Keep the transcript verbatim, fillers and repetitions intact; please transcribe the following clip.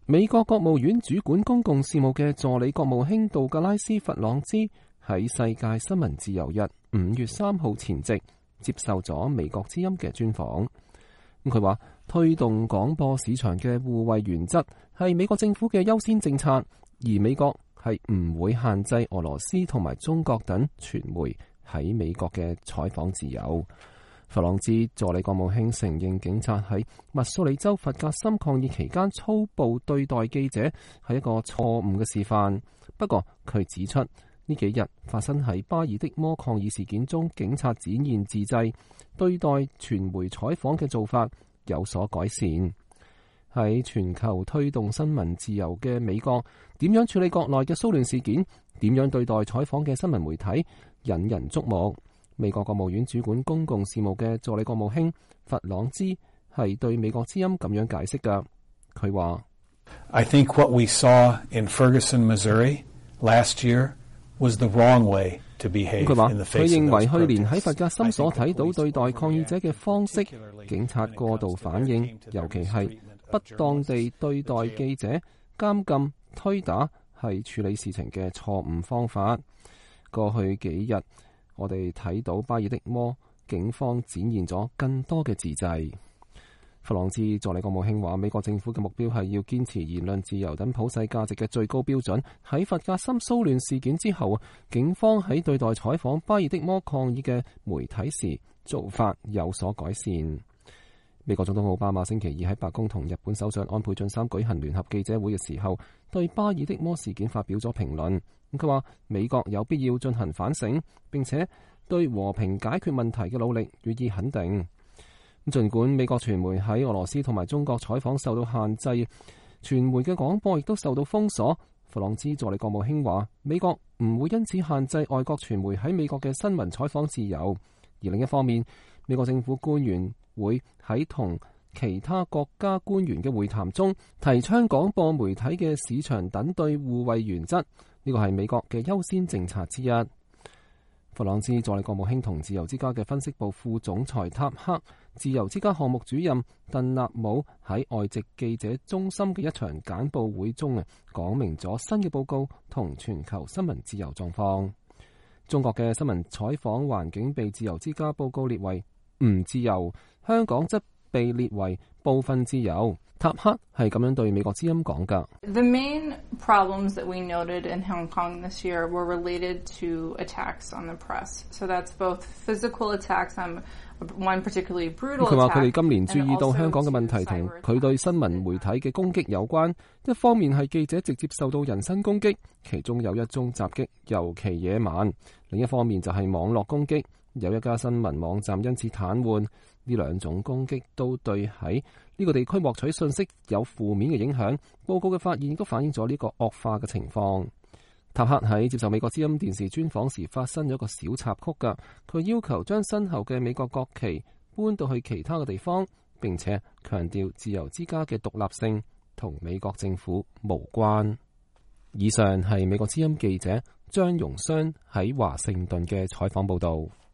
美國國務院主管公共事務嘅助理國務卿杜格拉斯·弗朗茲喺世界新聞自由日五月三號前夕接受咗美國之音嘅專訪。佢話推動廣播市場嘅互惠原則係美國政府嘅優先政策，而美國係唔會限制俄羅斯同埋中國等傳媒喺美國嘅採訪自由。弗朗茲助理國務卿承認警察喺密蘇里州弗格森抗議期間粗暴對待記者係一個錯誤嘅示範。不過佢指出呢幾日發生喺巴爾的摩抗議事件中，警察展現自制對待傳媒採訪嘅做法有所改善。喺全球推動新聞自由嘅美國，點樣處理國內嘅騷亂事件，點樣對待採訪嘅新聞媒體，引人矚目。美國國務院主管公共事務嘅助理國務卿弗朗茲係對美國之音咁樣解釋㗎。佢話 I think what we saw in Ferguson, Missouri last year was the wrong way to behave in the face of those protests. 佢認為去年喺弗格森所睇到對待抗議者嘅方式，警察過度反應，尤其係不當地對待記者、監禁、推打，係處理事情嘅錯誤方法。過去幾日，我哋睇到巴爾的摩警方展現咗更多嘅自制。弗朗茲助理國務卿話，美國政府嘅目標係要堅持言論自由等普世價值嘅最高標準。喺弗格森騷亂事件之後，警方喺對待採訪巴爾的摩抗議嘅媒體時做法有所改善。美國總統奧巴馬星期二喺白宮同日本首相安倍晉三舉行聯合記者會嘅時候，對巴爾的摩事件發表咗評論。佢話美國有必要進行反省，並且對和平解決問題嘅努力予以肯定。儘管美國傳媒喺俄羅斯同埋中國採訪受到限制，傳媒嘅廣播亦都受到封鎖。弗朗茲助理國務卿話，美國唔會因此限制外國傳媒喺美國嘅新聞採訪自由。而另一方面，美國政府官員會喺同其他國家官員嘅會談中提倡廣播媒體嘅市場等對互惠原則，呢個係美國嘅優先政策之一。弗朗茲助理國務卿同自由之家嘅分析部副總裁塔克、自由之家項目主任鄧納姆喺外籍記者中心嘅一場簡報會中啊，講明咗新嘅報告同全球新聞自由狀況。中國嘅新聞採訪環境被自由之家報告列為唔自由，香港則被列為部分自由。塔克係咁樣對美國之音講㗎。 The main problems that we noted in Hong Kong this year were related to attacks on the press. So that's both physical attacks on one particularly brutal attack. 佢話佢哋今年注意到香港嘅問題同佢對新聞媒體嘅攻擊有關。一方面係記者直接受到人身攻擊，其中有一宗襲擊尤其野蠻；另一方面就係網絡攻擊，有一家新聞網站因此癱瘓。呢兩種攻擊都對喺呢個地區獲取信息有負面嘅影響。報告嘅發現亦都反映咗呢個惡化嘅情況。塔克喺接受美國之音電視專訪時發生咗一個小插曲㗎，佢要求將身後嘅美國國旗搬到去其他嘅地方，並且強調自由之家嘅獨立性同美國政府無關。以上係美國之音記者張榮湘喺華盛頓嘅採訪報導。